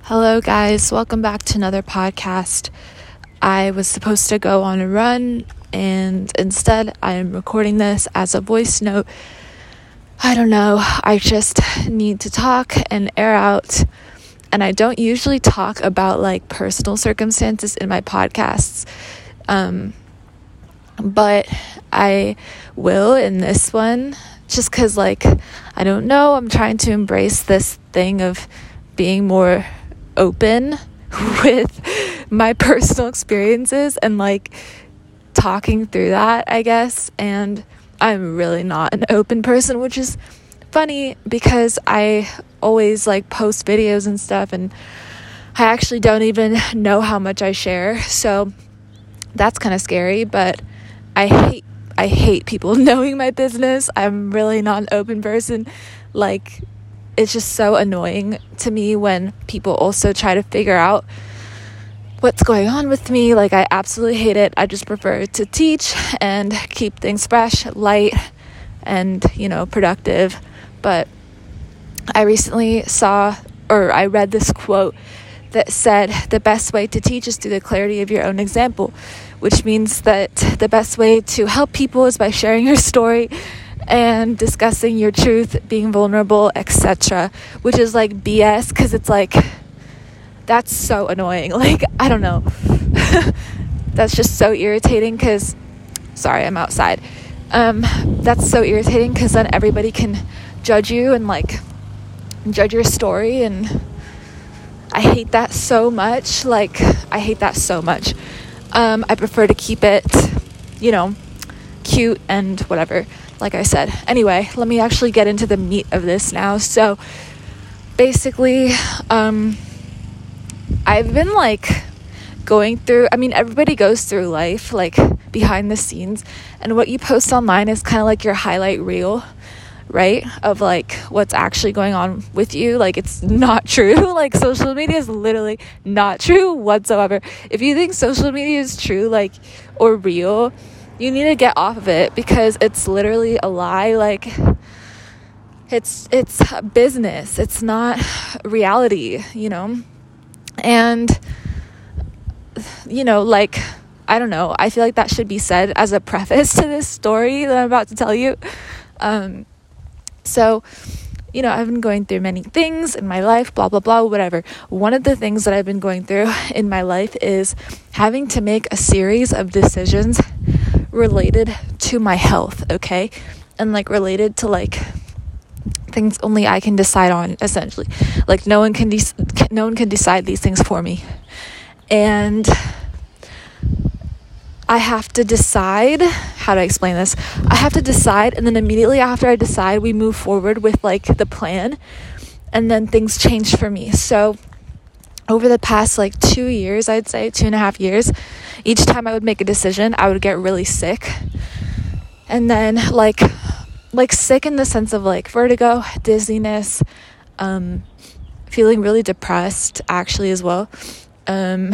Hello guys, welcome back to another podcast. I was supposed to go on a run and instead I am recording this as a voice note. I don't know, I just need to talk and air out, and I don't usually talk about like personal circumstances in my podcasts, but I will in this one just because I don't know, I'm trying to embrace this thing of being more open with my personal experiences and talking through that, I guess. And I'm really not an open person, which is funny because I always post videos and stuff, and I actually don't even know how much I share, so that's kind of scary. But I hate people knowing my business. I'm really not an open person. It's just so annoying to me when people also try to figure out what's going on with me. I absolutely hate it. I just prefer to teach and keep things fresh, light, and, productive. But I recently I read this quote that said, the best way to teach is through the clarity of your own example, which means that the best way to help people is by sharing your story and discussing your truth, being vulnerable, etc., which is BS, because it's that's so annoying. I don't know. That's just so irritating because, sorry, I'm outside. That's so irritating because then everybody can judge you and judge your story, and I hate that so much. I hate that so much. I prefer to keep it, cute and whatever, like I said. Anyway, let me actually get into the meat of this now. So basically, I've been going through, everybody goes through life behind the scenes, and what you post online is kind of your highlight reel, right, of what's actually going on with you. It's not true. Social media is literally not true whatsoever. If you think social media is true or real, you need to get off of it, because it's literally a lie. It's business. It's not reality, And I don't know, I feel that should be said as a preface to this story that I'm about to tell you. So, I've been going through many things in my life, blah, blah, blah, whatever. One of the things that I've been going through in my life is having to make a series of decisions related to my health, okay? And related to things only I can decide on, essentially. No one can decide these things for me. And I have to decide, how do I explain this? I have to decide, and then immediately after I decide, we move forward with the plan, and then things change for me. So over the past 2 years, I'd say 2.5 years, each time I would make a decision, I would get really sick. And then sick in the sense of vertigo, dizziness, feeling really depressed actually as well, and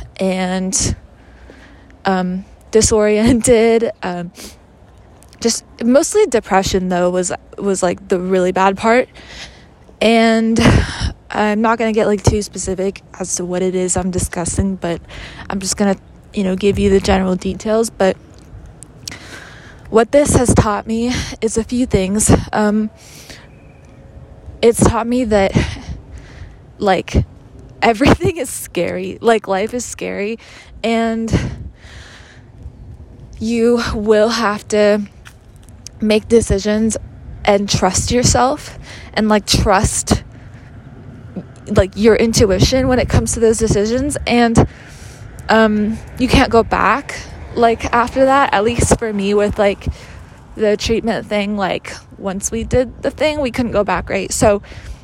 disoriented, just mostly depression though was the really bad part. And I'm not going to get too specific as to what it is I'm discussing, but I'm just going to give you the general details. But what this has taught me is a few things. It's taught me that everything is scary, life is scary, and you will have to make decisions and trust yourself and trust your intuition when it comes to those decisions. And you can't go back after that, at least for me with the treatment thing. Once we did the thing, we couldn't go back, right? So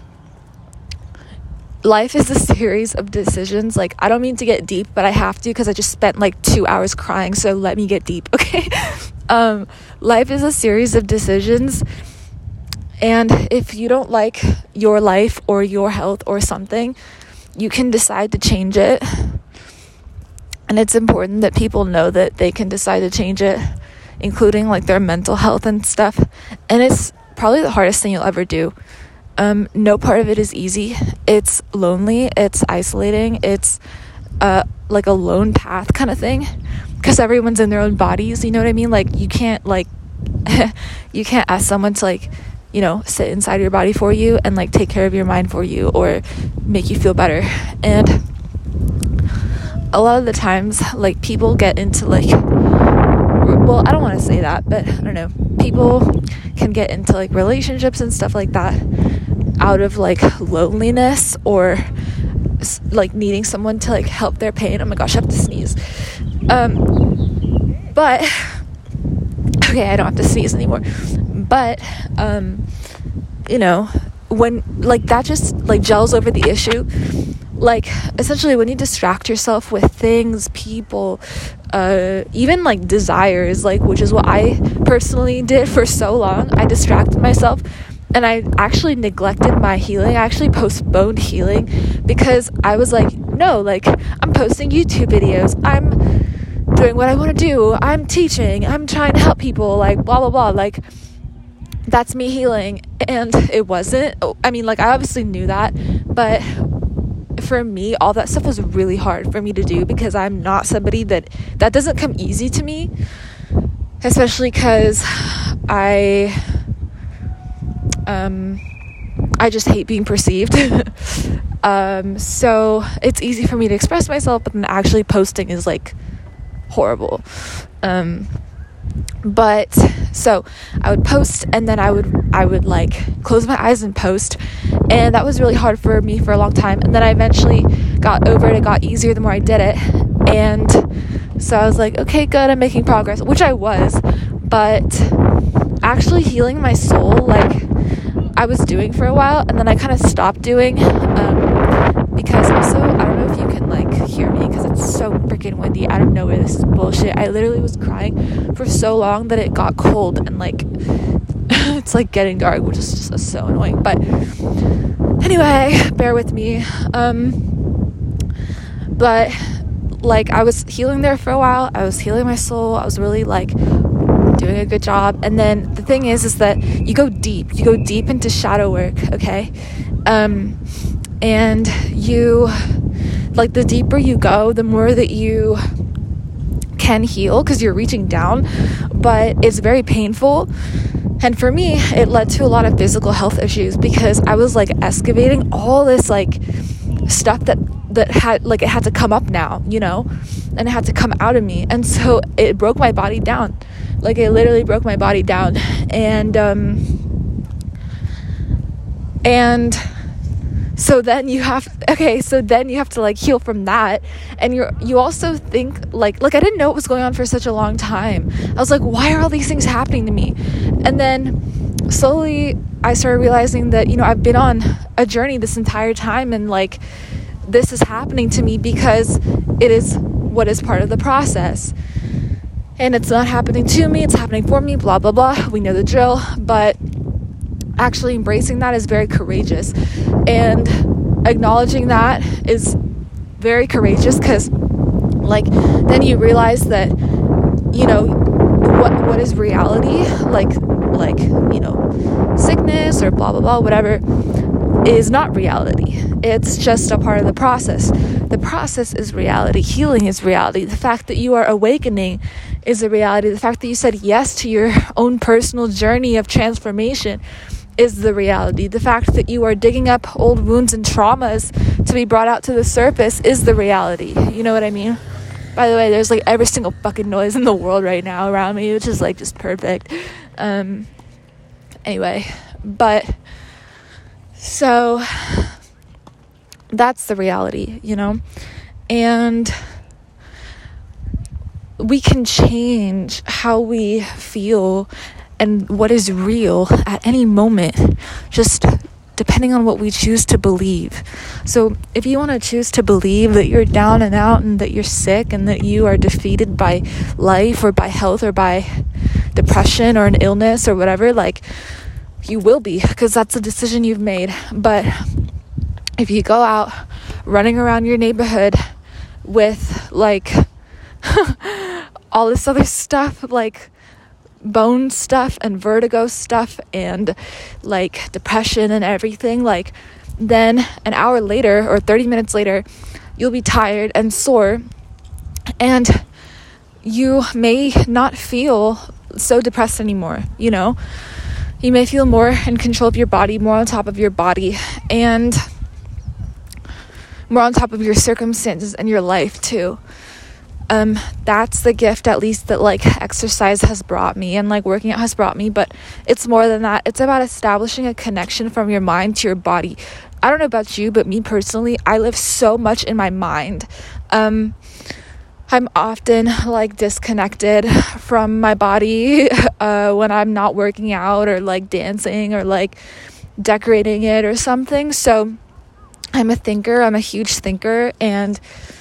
life is a series of decisions. I don't mean to get deep, but I have to, because I just spent 2 hours crying, so let me get deep, okay? Life is a series of decisions, and if you don't like your life or your health or something, you can decide to change it. And it's important that people know that they can decide to change it, including their mental health and stuff. And it's probably the hardest thing you'll ever do. No part of it is easy. It's lonely, it's isolating, it's like a lone path kind of thing, because everyone's in their own bodies, you know what I mean? Like, you can't like you can't ask someone to like, you know, sit inside your body for you and like take care of your mind for you or make you feel better. And a lot of the times, like, people get into like, well, I don't want to say that, but I don't know, people can get into like relationships and stuff like that out of like loneliness or like needing someone to like help their pain. Oh my gosh, I have to sneeze. But okay, I don't have to sneeze anymore. But you know, when like that just like gels over the issue, like essentially when you distract yourself with things, people, even like desires, like, which is what I personally did for so long. I distracted myself and I actually neglected my healing. I actually postponed healing because I was like, no, like, I'm posting YouTube videos, I'm doing what I want to do, I'm teaching, I'm trying to help people, like, blah blah blah, like, that's me healing. And it wasn't. I mean, like, I obviously knew that, but for me, all that stuff was really hard for me to do because I'm not somebody that doesn't come easy to me, especially because I just hate being perceived. So it's easy for me to express myself, but then actually posting is like horrible. But so I would post and then I would like close my eyes and post, and that was really hard for me for a long time. And then I eventually got over it. It got easier the more I did it. And so I was like, okay, good, I'm making progress, which I was, but actually healing my soul, like, I was doing for a while, and then I kind of stopped doing, because also, I don't know if you can like hear me because it's so freaking windy out of nowhere. This is bullshit. I literally was crying for so long that it got cold, and like it's like getting dark, which is just so annoying. But anyway, bear with me. But like, I was healing there for a while. I was healing my soul. I was really like doing a good job. And then the thing is that you go deep into shadow work, okay? And you, like, the deeper you go, the more that you can heal because you're reaching down, but it's very painful. And for me, it led to a lot of physical health issues because I was like excavating all this like stuff that had, like, it had to come up now, you know, and it had to come out of me. And so it broke my body down. Like, it literally broke my body down. And so then you have to like heal from that. And you also think like I didn't know what was going on for such a long time. I was like, why are all these things happening to me? And then slowly I started realizing that, you know, I've been on a journey this entire time, and like, this is happening to me because it is what is part of the process. And it's not happening to me, it's happening for me, blah, blah, blah. We know the drill. But actually embracing that is very courageous. And acknowledging that is very courageous because, like, then you realize that, you know, what is reality, like, you know, sickness or blah, blah, blah, whatever, is not reality. It's just a part of the process. The process is reality. Healing is reality. The fact that you are awakening is a reality. The fact that you said yes to your own personal journey of transformation is the reality. The fact that you are digging up old wounds and traumas to be brought out to the surface is the reality. You know what I mean? By the way, there's like every single fucking noise in the world right now around me, which is like just perfect. Anyway, but so that's the reality, you know? And we can change how we feel and what is real at any moment, just depending on what we choose to believe. So if you want to choose to believe that you're down and out and that you're sick and that you are defeated by life or by health or by depression or an illness or whatever, like, you will be, because that's a decision you've made. But if you go out running around your neighborhood with like all this other stuff, like bone stuff and vertigo stuff and like depression and everything, like then an hour later or 30 minutes later, you'll be tired and sore, and you may not feel so depressed anymore. You may feel more in control of your body, more on top of your body, and more on top of your circumstances and your life too. That's the gift, at least, that like exercise has brought me and like working out has brought me. But it's more than that. It's about establishing a connection from your mind to your body. I don't know about you, but me personally, I live so much in my mind. I'm often like disconnected from my body when I'm not working out or like dancing or like decorating it or something. So I'm a thinker. I'm a huge thinker, and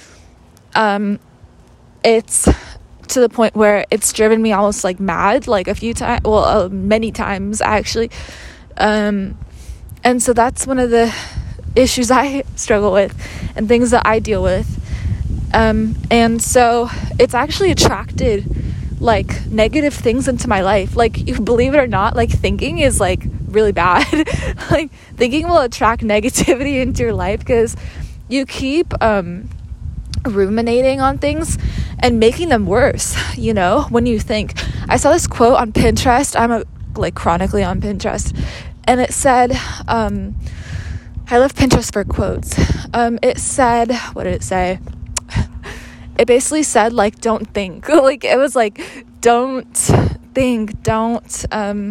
it's to the point where it's driven me almost like mad, like a few times, many times actually. And so that's one of the issues I struggle with and things that I deal with. And so it's actually attracted like negative things into my life. Like, you believe it or not, like thinking is like really bad. Like thinking will attract negativity into your life because you keep ruminating on things and making them worse, when you think. I saw this quote on Pinterest. I'm chronically on Pinterest, and it said, I love Pinterest for quotes. It said, what did it say? It basically said, like, don't think. Like, it was like, don't think, don't,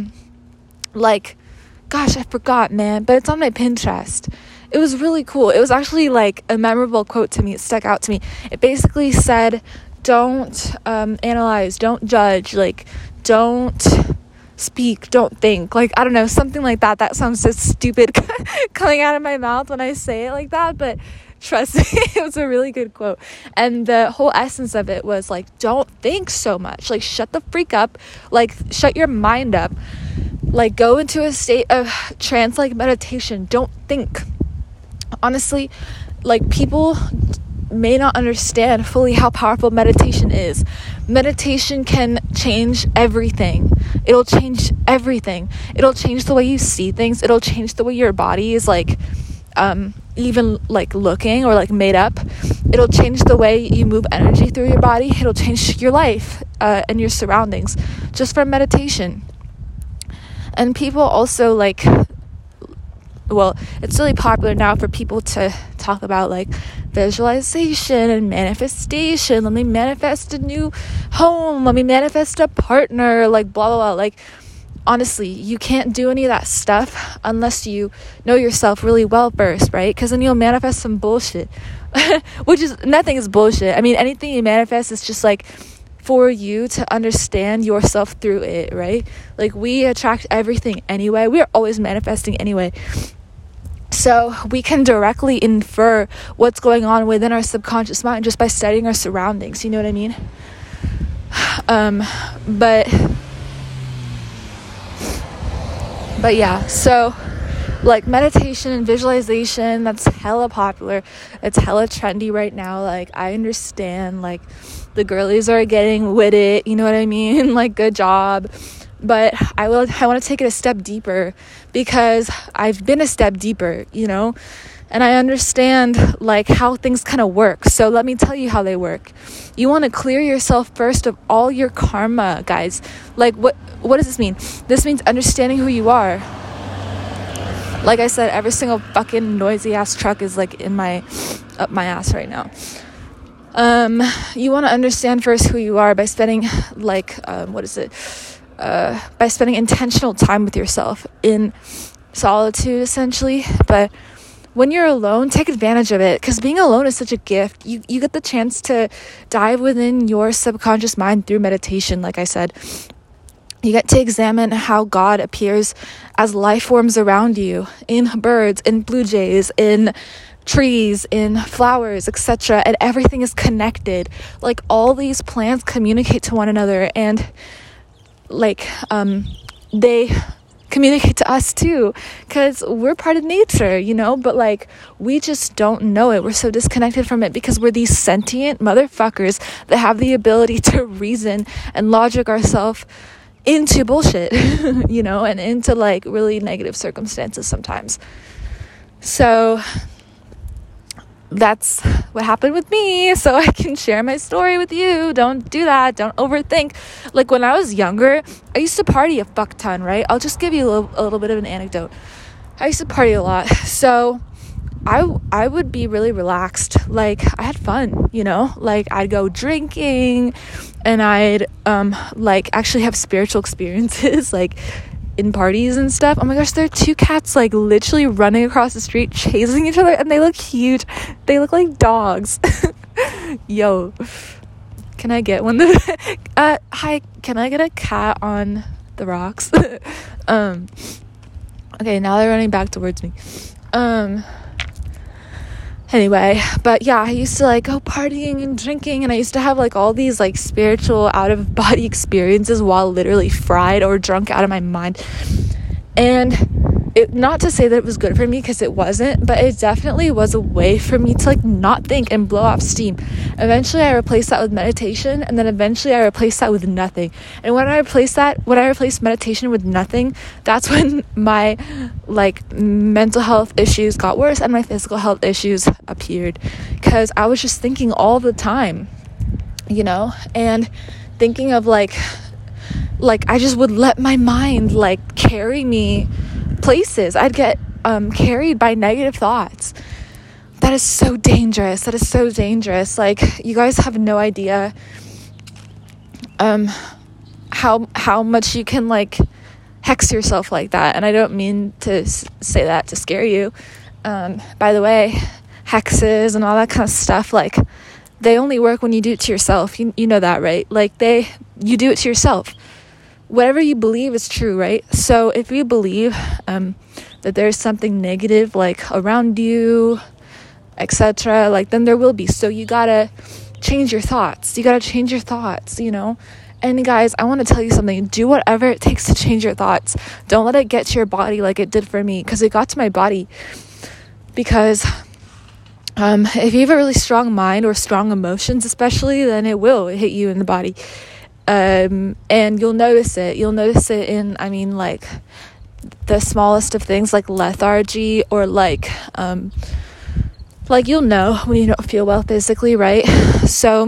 gosh, I forgot, man, but it's on my Pinterest. It was really cool. It was actually like a memorable quote to me. It stuck out to me. It basically said, don't analyze, don't judge, like, don't speak, don't think. Like, I don't know, something like that. That sounds so stupid coming out of my mouth when I say it like that, but trust me, it was a really good quote. And the whole essence of it was like, don't think so much. Like, shut the freak up. Like, shut your mind up. Like, go into a state of trance, like meditation. Don't think. Honestly, like, people may not understand fully how powerful meditation is. Meditation can change everything. It'll change everything. It'll change the way you see things. It'll change the way your body is like even like looking or like made up. It'll change the way you move energy through your body. It'll change your life and your surroundings just from meditation. And people also like, well, it's really popular now for people to talk about like visualization and manifestation. Let me manifest a new home. Let me manifest a partner, like blah, blah, blah. Like, honestly, you can't do any of that stuff unless you know yourself really well first, right? Because then you'll manifest some bullshit, which is, nothing is bullshit. I mean, anything you manifest is just like for you to understand yourself through it, right? Like, we attract everything anyway. We are always manifesting anyway. So we can directly infer what's going on within our subconscious mind just by studying our surroundings. You know what I mean? But yeah, so like meditation and visualization, that's hella popular. It's hella trendy right now. Like, I understand, like, the girlies are getting with it, you know what I mean? Like, good job. But I want to take it a step deeper, because I've been a step deeper, and I understand like how things kind of work. So let me tell you how they work. You want to clear yourself first of all your karma, guys. Like, what does this mean? This means understanding who you are. Like I said, every single fucking noisy ass truck is like up my ass right now. You want to understand first who you are by spending like by spending intentional time with yourself in solitude, essentially. But when you're alone, take advantage of it, because being alone is such a gift. You get the chance to dive within your subconscious mind through meditation. Like I said, you get to examine how God appears as life forms around you, in birds, in blue jays, in trees, in flowers, etc. And everything is connected. Like, all these plants communicate to one another, and like they communicate to us too, because we're part of nature, but like, we just don't know it. We're so disconnected from it because we're these sentient motherfuckers that have the ability to reason and logic ourselves into bullshit, you know, and into like really negative circumstances sometimes. So that's what happened with me, so I can share my story with you. Don't do that. Don't overthink. Like when I was younger, I used to party a fuck ton, right? I'll just give you a little bit of an anecdote. I used to party a lot, so I would be really relaxed. Like I had fun, you know, like I'd go drinking and I'd like actually have spiritual experiences like in parties and stuff. Oh my gosh, there are 2 cats like literally running across the street chasing each other, and they look huge. They look like dogs. Yo, can I get one? Hi, can I get a cat on the rocks? Okay, now they're running back towards me. Anyway, but yeah, I used to like go partying and drinking, and I used to have like all these like spiritual out of body experiences while literally fried or drunk out of my mind. And it, not to say that it was good for me, because it wasn't, but it definitely was a way for me to like not think and blow off steam. Eventually I replaced that with meditation, and then eventually I replaced that with nothing. And when I replaced meditation with nothing, that's when my like mental health issues got worse and my physical health issues appeared, because I was just thinking all the time, you know, and thinking of like I just would let my mind like carry me places. I'd get carried by negative thoughts. That is so dangerous. Like, you guys have no idea how much you can like hex yourself like that. And I don't mean to say that to scare you. By the way, hexes and all that kind of stuff, like they only work when you do it to yourself. You know that, right? Like you do it to yourself. Whatever you believe is true, right? So if you believe that there's something negative like around you, etc., like then there will be. So you gotta change your thoughts. You know? And guys, I want to tell you something. Do whatever it takes to change your thoughts. Don't let it get to your body like it did for me, because it got to my body. Because if you have a really strong mind or strong emotions especially, then it will hit you in the body. And you'll notice it in, I mean, like the smallest of things, like lethargy, or like you'll know when you don't feel well physically, right? So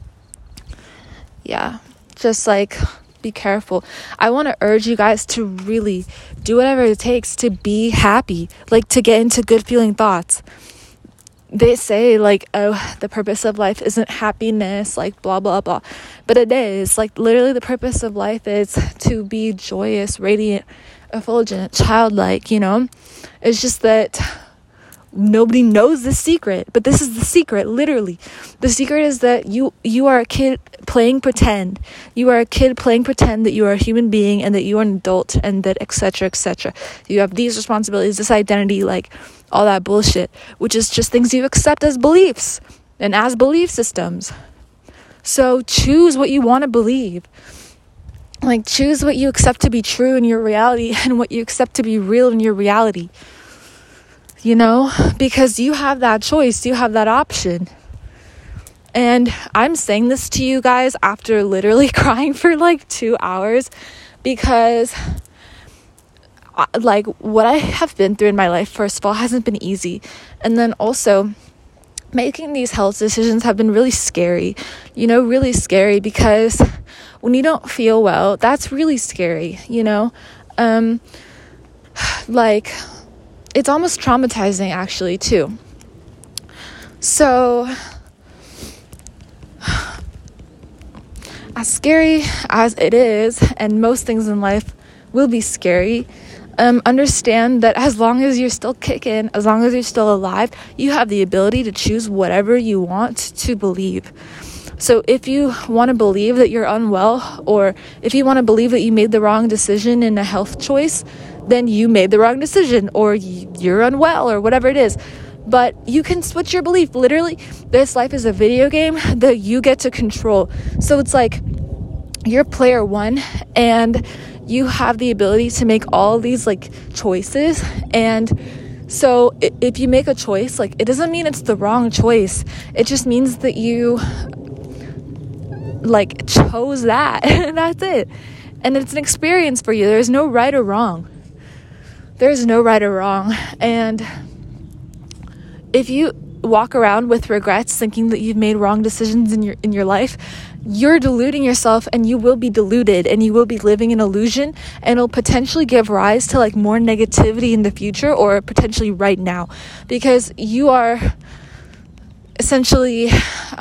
yeah, just like be careful. I want to urge you guys to really do whatever it takes to be happy, like to get into good feeling thoughts. They say like, oh, the purpose of life isn't happiness, like blah, blah, blah. But it is. Like literally the purpose of life is to be joyous, radiant, effulgent, childlike, you know? It's just that nobody knows the secret. But this is the secret, literally. The secret is that you are a kid playing pretend. You are a kid playing pretend that you are a human being and that you are an adult and that etc., etc. You have these responsibilities, this identity, like all that bullshit, which is just things you accept as beliefs and as belief systems. So choose what you want to believe. Like choose what you accept to be true in your reality and what you accept to be real in your reality. You know, because you have that choice, you have that option. And I'm saying this to you guys after literally crying for like 2 hours, because like what I have been through in my life, first of all, hasn't been easy. And then also making these health decisions have been really scary, you know, really scary, because when you don't feel well, that's really scary, you know, like it's almost traumatizing actually too. So as scary as it is, and most things in life will be scary, understand that as long as you're still kicking, as long as you're still alive, you have the ability to choose whatever you want to believe. So if you want to believe that you're unwell, or if you want to believe that you made the wrong decision in a health choice, then you made the wrong decision, or you're unwell, or whatever it is. But you can switch your belief. Literally, this life is a video game that you get to control. So it's like you're player one, and you have the ability to make all these like choices. And so if you make a choice, like it doesn't mean it's the wrong choice. It just means that you like chose that. And that's it. And it's an experience for you. There's no right or wrong. There's no right or wrong. And if you walk around with regrets, thinking that you've made wrong decisions in your life, you're deluding yourself, and you will be deluded, and you will be living an illusion, and it'll potentially give rise to like more negativity in the future, or potentially right now, because you are essentially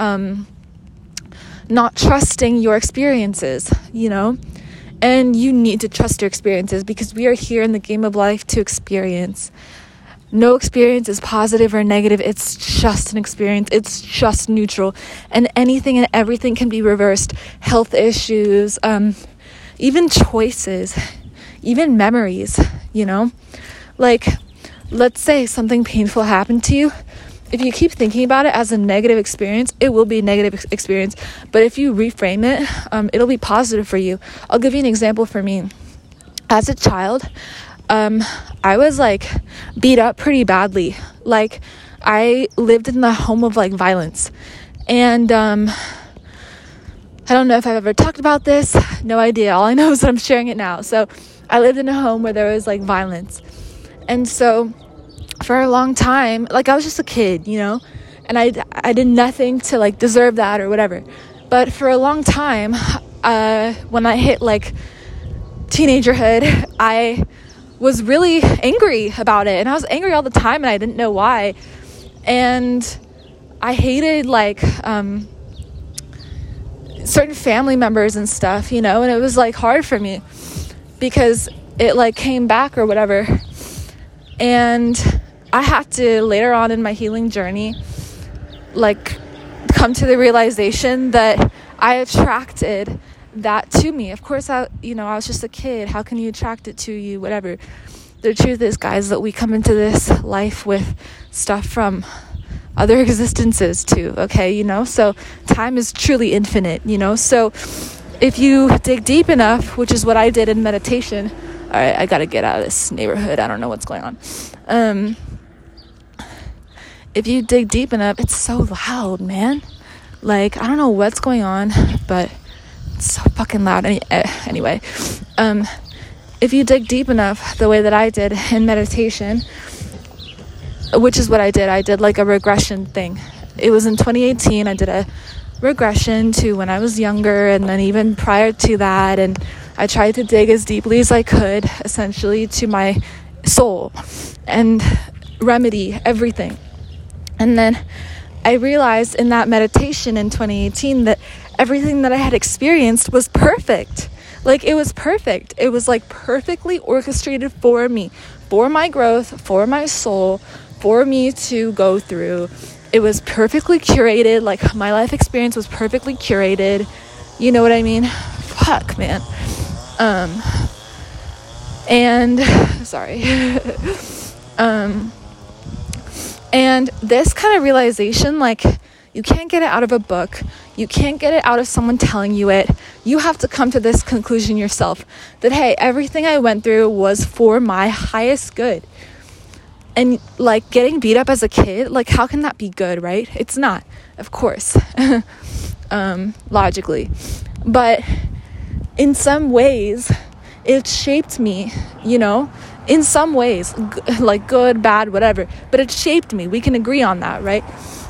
not trusting your experiences, and you need to trust your experiences, because we are here in the game of life to experience. No experience is positive or negative. It's just an experience. It's just neutral. And anything and everything can be reversed. Health issues, even choices, even memories, Like, let's say something painful happened to you. If you keep thinking about it as a negative experience, it will be a negative experience. But if you reframe it, it'll be positive for you. I'll give you an example for me. As a child, I was like beat up pretty badly. Like, I lived in the home of like violence. And I don't know if I've ever talked about this. No idea. All I know is that I'm sharing it now. So I lived in a home where there was like violence. And so for a long time, like, I was just a kid, and I did nothing to like deserve that or whatever. But for a long time, when I hit like teenagerhood, I was really angry about it, and I was angry all the time, and I didn't know why. And I hated like certain family members and stuff, and it was like hard for me because it like came back or whatever. And I had to, later on in my healing journey, like, come to the realization that I attracted that to me. Of course, I was just a kid. How can you attract it to you? Whatever. The truth is, guys, that we come into this life with stuff from other existences too, okay? So time is truly infinite, so if you dig deep enough, which is what I did in meditation. All right, I gotta get out of this neighborhood. I don't know what's going on. If you dig deep enough, it's so loud, man. Like, I don't know what's going on, but it's so fucking loud. Anyway, if you dig deep enough, the way that I did in meditation, which is what I did like a regression thing. It was in 2018. I did a regression to when I was younger, and then even prior to that, and I tried to dig as deeply as I could, essentially, to my soul and remedy everything. And then I realized in that meditation in 2018 that everything that I had experienced was perfect. Like, it was perfect. It was like perfectly orchestrated for me, for my growth, for my soul, for me to go through. It was perfectly curated. Like, my life experience was perfectly curated. You know what I mean? Fuck, man. And sorry. And this kind of realization, like, you can't get it out of a book. You can't get it out of someone telling you it. You have to come to this conclusion yourself that, hey, everything I went through was for my highest good. And like, getting beat up as a kid, like, how can that be good, right? It's not, of course, logically. But in some ways, it shaped me, in some ways, like good, bad, whatever. But it shaped me. We can agree on that, right?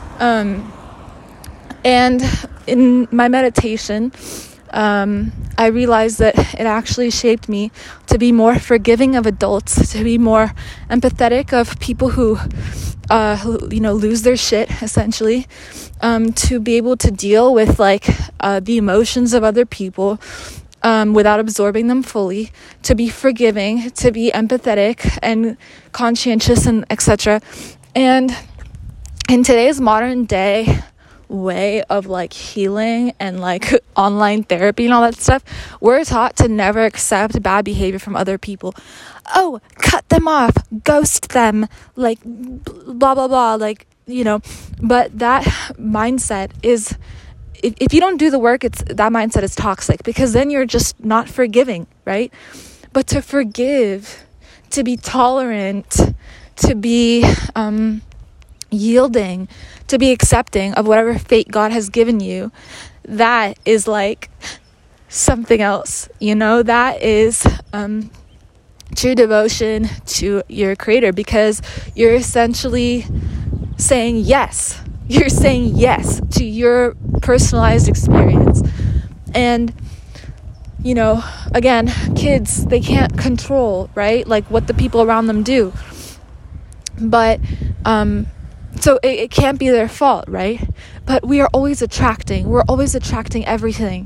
And in my meditation, I realized that it actually shaped me to be more forgiving of adults, to be more empathetic of people who lose their shit, essentially, to be able to deal with like the emotions of other people without absorbing them fully, to be forgiving, to be empathetic and conscientious, and etc. And in today's modern day way of like healing and like online therapy and all that stuff, we're taught to never accept bad behavior from other people. Oh, cut them off, ghost them, like blah blah blah, like, but that mindset is, if you don't do the work, that mindset is toxic, because then you're just not forgiving, right? But to forgive, to be tolerant, to be yielding, to be accepting of whatever fate God has given you, that is like something else. That is true devotion to your Creator, because you're essentially saying yes. You're saying yes to your personalized experience. And again, kids, they can't control, right? Like what the people around them do. But so it can't be their fault, right? But we're always attracting everything.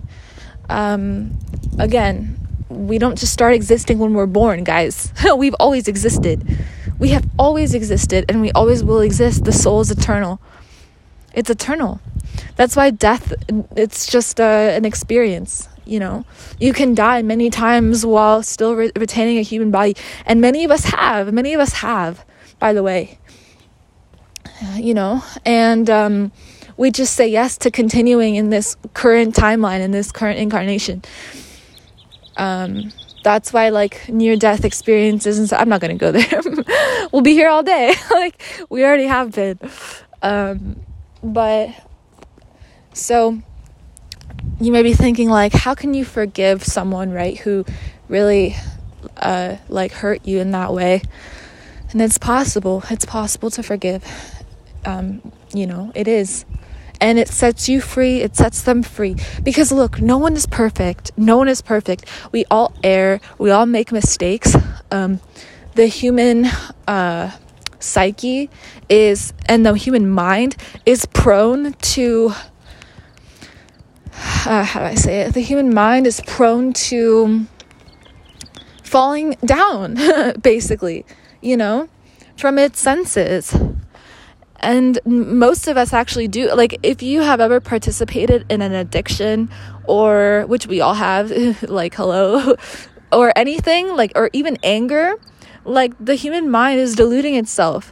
Again, we don't just start existing when we're born, guys. We've always existed. We have always existed, and we always will exist. The soul is eternal. It's eternal. That's why death, it's just an experience. You can die many times while still retaining a human body. And many of us have, by the way. And we just say yes to continuing in this current timeline, in this current incarnation. That's why, like, near-death experiences, and I'm not going to go there. We'll be here all day. Like, we already have been. But, so, you may be thinking, like, how can you forgive someone, right, who really, hurt you in that way? And it's possible. It's possible to forgive. It is. And it sets you free. It sets them free. Because look, no one is perfect. We all err. We all make mistakes. The human psyche and the human mind is prone to, how do I say it? The human mind is prone to falling down, basically, from its senses. And most of us actually do. Like, if you have ever participated in an addiction, or which we all have, like, hello, or anything, like, or even anger, like, the human mind is deluding itself.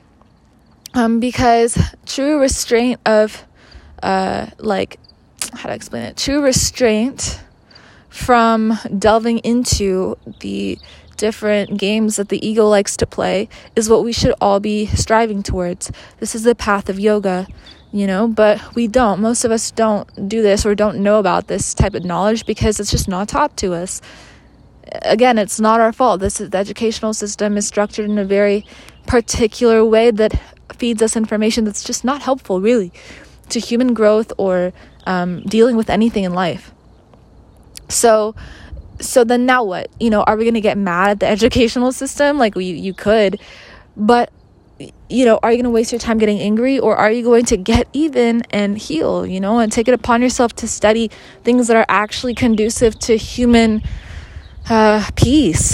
Because true restraint of, how to explain it? True restraint from delving into the different games that the ego likes to play is what we should all be striving towards. This is the path of yoga, but we don't. Most of us don't do this or don't know about this type of knowledge because it's just not taught to us. Again, it's not our fault. The educational system is structured in a very particular way that feeds us information that's just not helpful, really, to human growth or dealing with anything in life. So then now what? Are we going to get mad at the educational system? Like, you could, but, are you going to waste your time getting angry, or are you going to get even and heal, and take it upon yourself to study things that are actually conducive to human peace,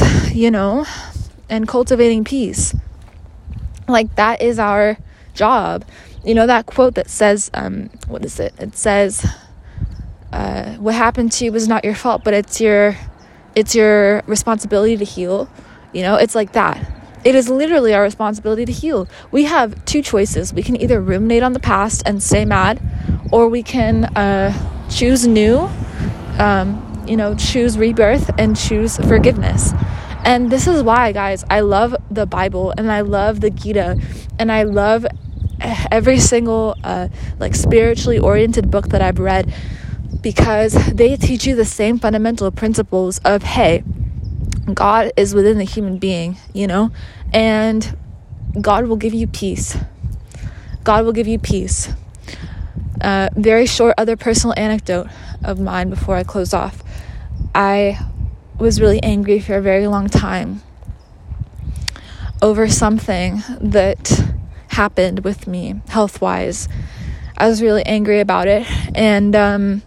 and cultivating peace? Like, that is our job. That quote that says, what is it? It says, what happened to you was not your fault, but it's your responsibility to heal. It's like that. It is literally our responsibility to heal. We have two choices. We can either ruminate on the past and stay mad, or we can choose new, choose rebirth and choose forgiveness. And this is why, guys, I love the Bible, and I love the Gita, and I love every single spiritually oriented book that I've read, because they teach you the same fundamental principles of, hey, God is within the human being, and God will give you peace. God will give you peace. Very short other personal anecdote of mine before I close off. I was really angry for a very long time over something that happened with me health-wise. I was really angry about it, and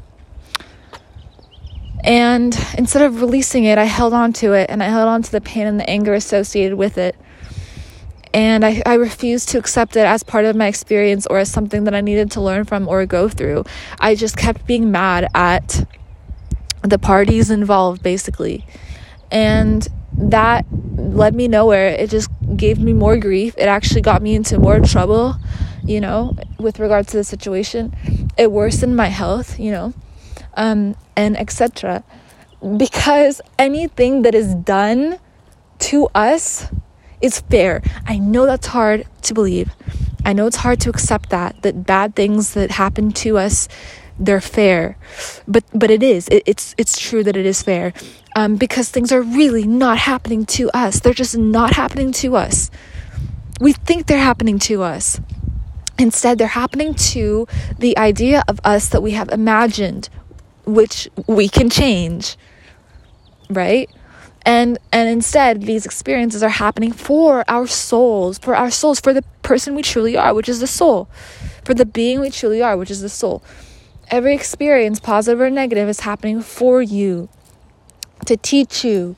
instead of releasing it, I held on to it, and I held on to the pain and the anger associated with it. And I refused to accept it as part of my experience or as something that I needed to learn from or go through. I just kept being mad at the parties involved, basically. And that led me nowhere. It just gave me more grief. It actually got me into more trouble, with regard to the situation. It worsened my health, and etc. Because anything that is done to us is fair. I know that's hard to believe. I know it's hard to accept that bad things that happen to us they're fair, but it's true that it is fair, because things are really not happening to us. They're just not happening to us. We think they're happening to us. Instead, they're happening to the idea of us that we have imagined, which we can change, right? And instead, these experiences are happening for our souls, for the person we truly are, which is the soul, for the being we truly are, which is the soul. Every experience, positive or negative, is happening for you, to teach you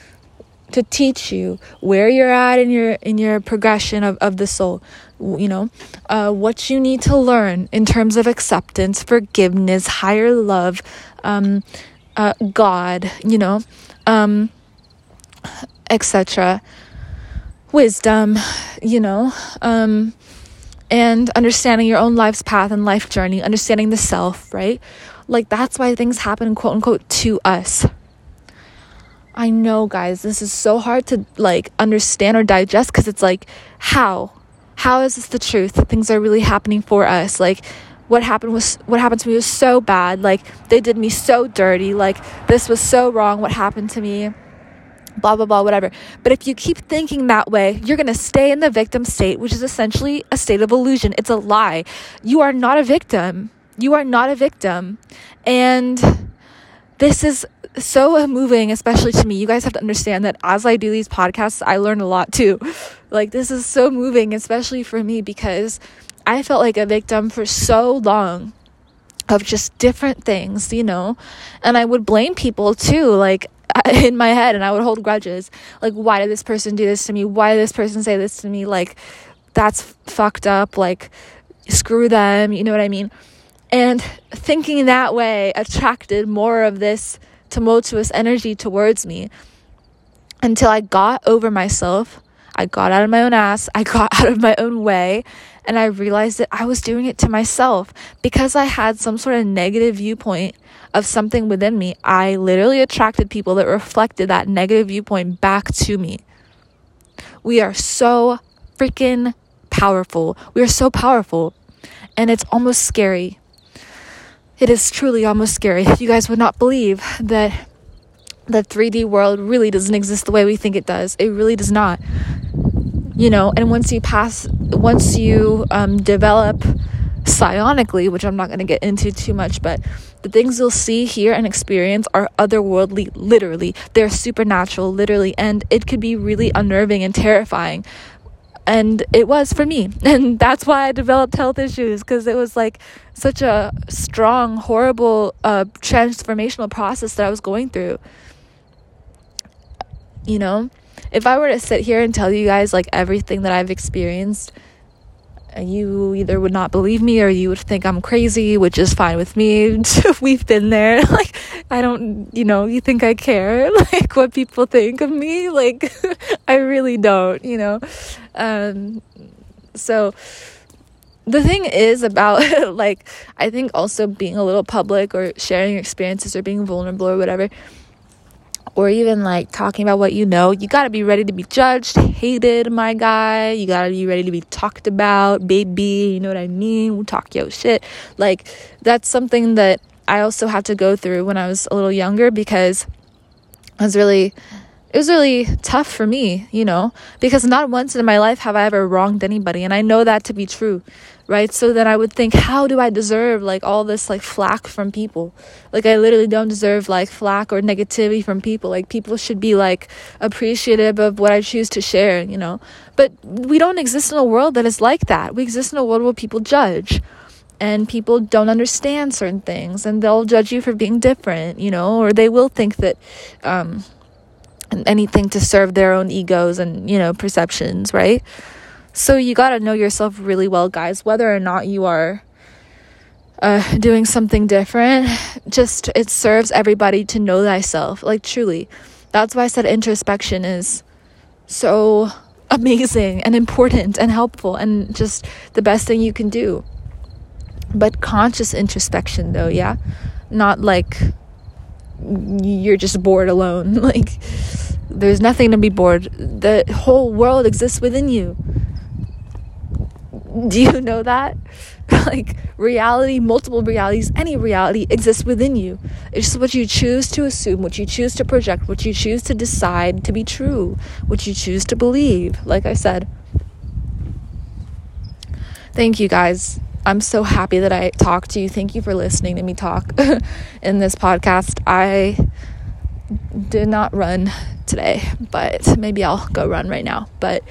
where you're at in your progression of the soul, what you need to learn in terms of acceptance, forgiveness, higher love, God, etc., wisdom, and understanding your own life's path and life journey, understanding the self, right? Like, that's why things happen, quote unquote, to us. I know, guys, this is so hard to understand or digest, because it's like, how is this the truth that things are really happening for us? Like, what happened to me was so bad. Like, they did me so dirty. Like, this was so wrong. What happened to me? Blah, blah, blah, whatever. But if you keep thinking that way, you're going to stay in the victim state, which is essentially a state of illusion. It's a lie. You are not a victim. And this is so moving, especially to me. You guys have to understand that as I do these podcasts, I learn a lot too. Like, this is so moving, especially for me, because I felt like a victim for so long of just different things, and I would blame people too, in my head, and I would hold grudges. Like, why did this person do this to me? Why did this person say this to me? Like, that's fucked up. Like, screw them. You know what I mean? And thinking that way attracted more of this tumultuous energy towards me, until I got over myself. I got out of my own ass. I got out of my own way. And I realized that I was doing it to myself, because I had some sort of negative viewpoint of something within me. I literally attracted people that reflected that negative viewpoint back to me. We are so freaking powerful. We are so powerful. And it's almost scary. It is truly almost scary. You guys would not believe that the 3D world really doesn't exist the way we think it does. It really does not. And once you develop psionically, which I'm not going to get into too much, but the things you'll see, hear, and experience are otherworldly, literally. They're supernatural, literally, and it could be really unnerving and terrifying. And it was for me. And that's why I developed health issues, because it was like such a strong, horrible, transformational process that I was going through. If I were to sit here and tell you guys everything that I've experienced, you either would not believe me or you would think I'm crazy, which is fine with me. We've been there. I don't, you think I care, what people think of me? I really don't, So the thing is about, I think also being a little public or sharing your experiences or being vulnerable or whatever, or even talking about what you got to be ready to be judged, hated, my guy. You got to be ready to be talked about, baby. You know what I mean? We'll talk your shit. That's something that I also had to go through when I was a little younger, because it was really tough for me, because not once in my life have I ever wronged anybody. And I know that to be true, right? So then I would think, how do I deserve all this flack from people? I literally don't deserve flack or negativity from people. People should be appreciative of what I choose to share, But we don't exist in a world that is like that. We exist in a world where people judge. And people don't understand certain things, and they'll judge you for being different, or they will think that anything to serve their own egos and, perceptions, right? So you got to know yourself really well, guys, whether or not you are doing something different. Just, it serves everybody to know thyself, truly. That's why I said introspection is so amazing and important and helpful and just the best thing you can do. But conscious introspection, though, yeah? Not you're just bored alone. There's nothing to be bored. The whole world exists within you. Do you know that? Like, reality, multiple realities, any reality exists within you. It's just what you choose to assume, what you choose to project, what you choose to decide to be true, what you choose to believe. Like I said. Thank you, guys. I'm so happy that I talked to you. Thank you for listening to me talk in this podcast. I did not run today, but maybe I'll go run right now. But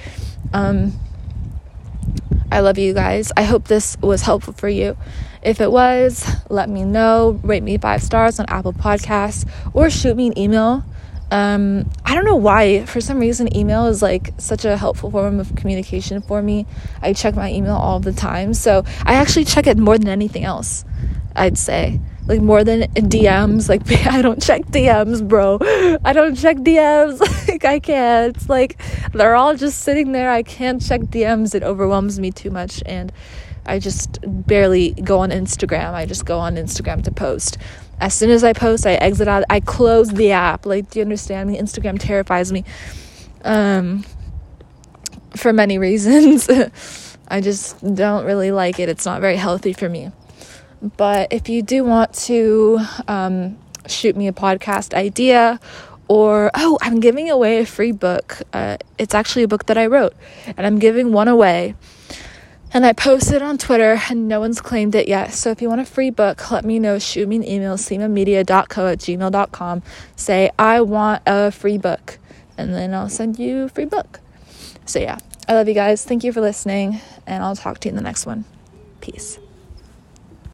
I love you guys. I hope this was helpful for you. If it was, let me know. Rate me 5 stars on Apple Podcasts or shoot me an email. I don't know why. For some reason, email is like such a helpful form of communication for me. I check my email all the time. So I actually check it more than anything else, I'd say. Like more than DMs. Like, I don't check DMs, bro. I don't check DMs. Like, I can't. It's like they're all just sitting there. I can't check DMs. It overwhelms me too much. And I just barely go on Instagram. I just go on Instagram to post. As soon as I post, I exit out. I close the app. Like, do you understand me? Instagram terrifies me. For many reasons. I just don't really like it. It's not very healthy for me. But if you do want to shoot me a podcast idea, or, I'm giving away a free book. It's actually a book that I wrote, and I'm giving one away. And I posted it on Twitter, and no one's claimed it yet. So if you want a free book, let me know. Shoot me an email, seemamedia.co@gmail.com. Say, I want a free book. And then I'll send you a free book. So yeah, I love you guys. Thank you for listening, and I'll talk to you in the next one. Peace.